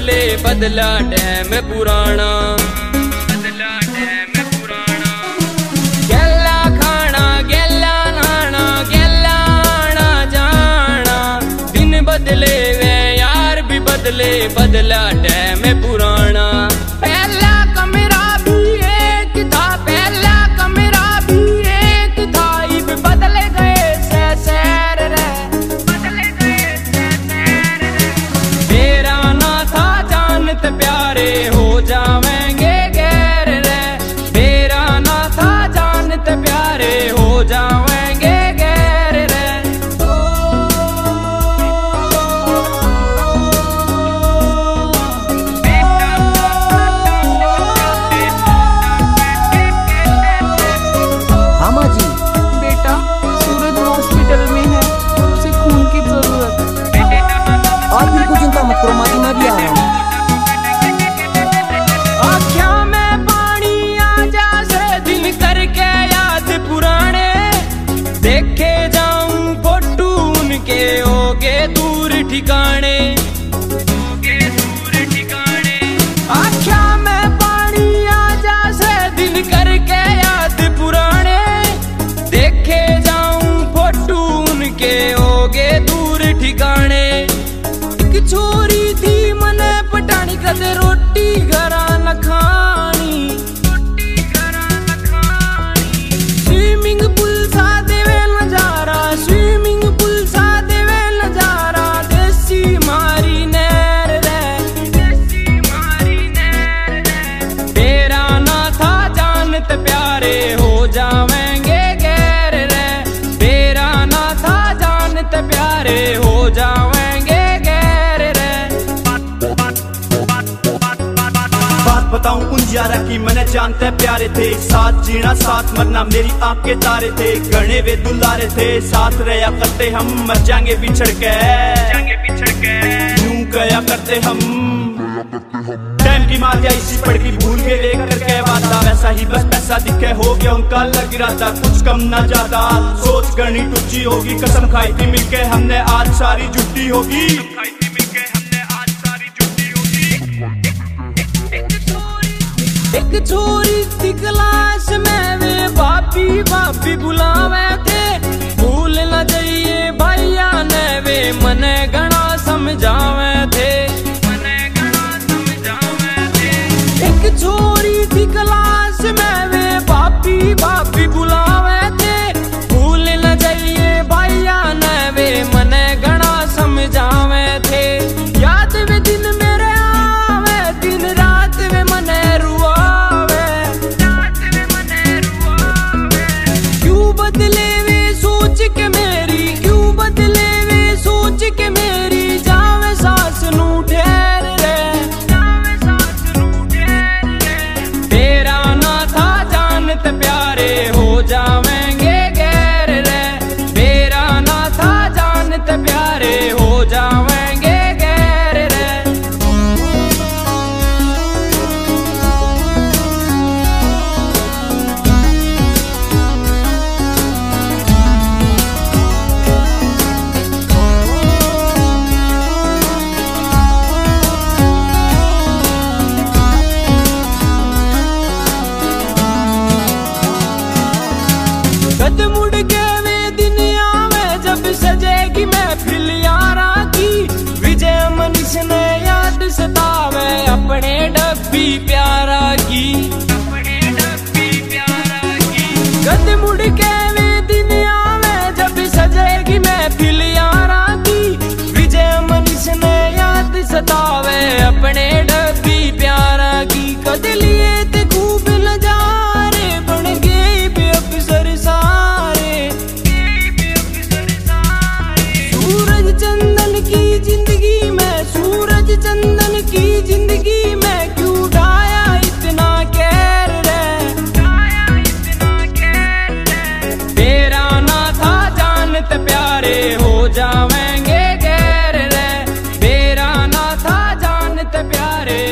बदले बदला टाइम पुराना, गैला खाना गैला नहाना गैला आना जाना, दिन बदले वे यार भी बदले बदला टाइम पुराना। पहला कमरा भी एक था, पहला कमरा भी एक था, इब बदल गए सैर रे, बदल गए सैर रे। तेरा ना था जानत प्यारे हो जावेंगे गैर रे, तेरा ना था जानत प्यारे हो जावेंगे गैर रे। आँखों में पानी आ जासे दिन करके याद पुराने, देखे जाऊं फोटू उनके होगे दूर ठिकाने, आँखों में पानी आ जासे दिन करके याद पुराने, देखे जाऊं फोटू उनके होगे दूर ठिकाने। एक छोरी थी मने पटानी कदे रोटी घरा न खानी, स्विमिंग पूल सा देवे नजारा, स्विमिंग पूल सा देवे नजारा, देसी मारी नैर रे, देसी मारी नैर रे। तेरा ना था जानत प्यारे हो जावेंगे गैर रे, तेरा ना था जानत प्यारे हो जावेंगे गैर रे। बताऊं उन यारा की मैंने जानते प्यारे थे, साथ जीना साथ मरना मेरी आँख के तारे थे, गणे वे दुलारे थे, साथ रहा करते हम मर जाएंगे बिछड़ के, यूं गया करते हम। टाइम की मार या इसी पड़ की भूल के वे करके वादा, वैसा ही बस पैसा दिखे हो गया उनका लग इरादा, कुछ कम ना ज्यादा सोच करनी टूटी होगी, कसम खाई थी मिलके हमने आज सारी जुटी होगी। एक छोरी थी क्लास में वे भाभी भाभी बुलावे थे, भूल न जाइए भैया ने वे मने घना समझावे थे, मने घना समझावे थे। एक छोरी थी क्लास में वे भाभी भाभी बुलावे थे, भूल न जाइए भैया ने वे मने घना समझावे थे। याद वे दिन मेरे आवे दिन रात वे मने रुआवे, क्यों बदले वे सोच के मेरी, क्यों बदले वे सोच के मेरी, जावे सास नू ठहर रे, जावे सास नू ठहर रे। तेरा ना था जानत प्यारे हो जावेंगे गैर रे, तेरा ना था जानत प्यारे हो जावेंगे गैर रे। कद मुड़ के वे दिन आवे जब सजेगी महफिल यारा की, विजय मनीष ने याद सतावे अपने डब्बी प्यारा की, अपने डब्बी प्यारा की। कद मुड़ के वे दिन आवे जब सजेगी महफिल यारा की, विजय मनीष ने याद सतावे अपने डब्बी प्यारा की। कद लिए थे खूब नजारे बन गए बेअफसर सारे, सूरज चंदन की जिंदगी में, सूरज चंदन की जिंदगी में क्यों ढाया इतना कहर रे, तेरा ना था जानत प्यारे हो जावेंगे गैर रे, तेरा ना था जानत प्यारे